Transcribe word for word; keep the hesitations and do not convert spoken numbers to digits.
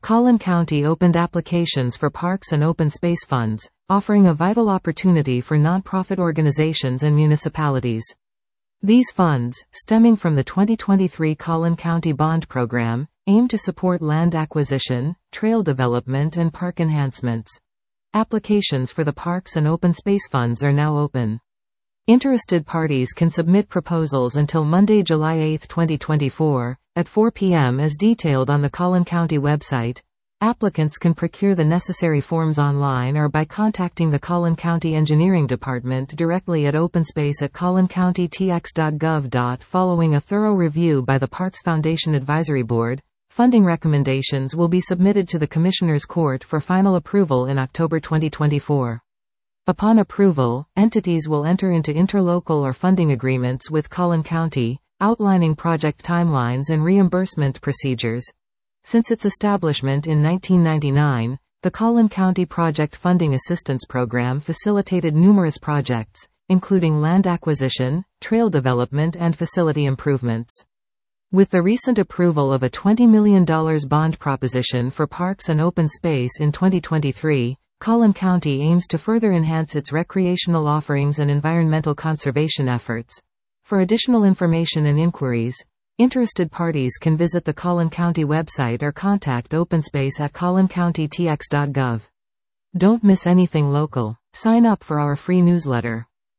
Collin County opened applications for parks and open space funds, offering a vital opportunity for nonprofit organizations and municipalities. These funds, stemming from the twenty twenty-three Collin County Bond Program, aim to support land acquisition, trail development and park enhancements. Applications for the Parks and Open Space Funds are now open. Interested parties can submit proposals until Monday, July eighth, twenty twenty-four, at four p m as detailed on the Collin County website. Applicants can procure the necessary forms online or by contacting the Collin County Engineering Department directly at openspace at collin county t x dot gov. Following a thorough review by the Parks Foundation Advisory Board, funding recommendations will be submitted to the Commissioners Court for final approval in October twenty twenty-four. Upon approval, entities will enter into interlocal or funding agreements with Collin County, outlining project timelines and reimbursement procedures. Since its establishment in nineteen ninety-nine, the Collin County Project Funding Assistance Program facilitated numerous projects, including land acquisition, trail development and facility improvements. With the recent approval of a twenty million dollars bond proposition for parks and open space in twenty twenty-three, Collin County aims to further enhance its recreational offerings and environmental conservation efforts. For additional information and inquiries, interested parties can visit the Collin County website or contact OpenSpace at collin county t x dot gov. Don't miss anything local. Sign up for our free newsletter.